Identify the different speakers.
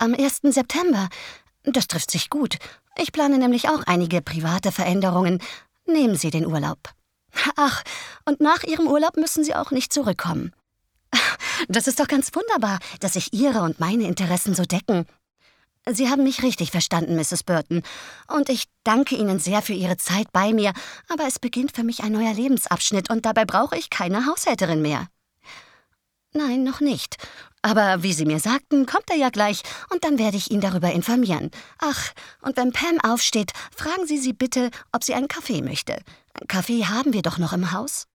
Speaker 1: am 1. September. Das trifft sich gut. Ich plane nämlich auch einige private Veränderungen. Nehmen Sie den Urlaub. Ach, und nach Ihrem Urlaub müssen Sie auch nicht zurückkommen. Das ist doch ganz wunderbar, dass sich Ihre und meine Interessen so decken. Sie haben mich richtig verstanden, Mrs. Burton. Und ich danke Ihnen sehr für Ihre Zeit bei mir, aber es beginnt für mich ein neuer Lebensabschnitt und dabei brauche ich keine Haushälterin mehr. Nein, noch nicht. Aber wie Sie mir sagten, kommt er ja gleich und dann werde ich ihn darüber informieren. Ach, und wenn Pam aufsteht, fragen Sie sie bitte, ob sie einen Kaffee möchte. Kaffee haben wir doch noch im Haus.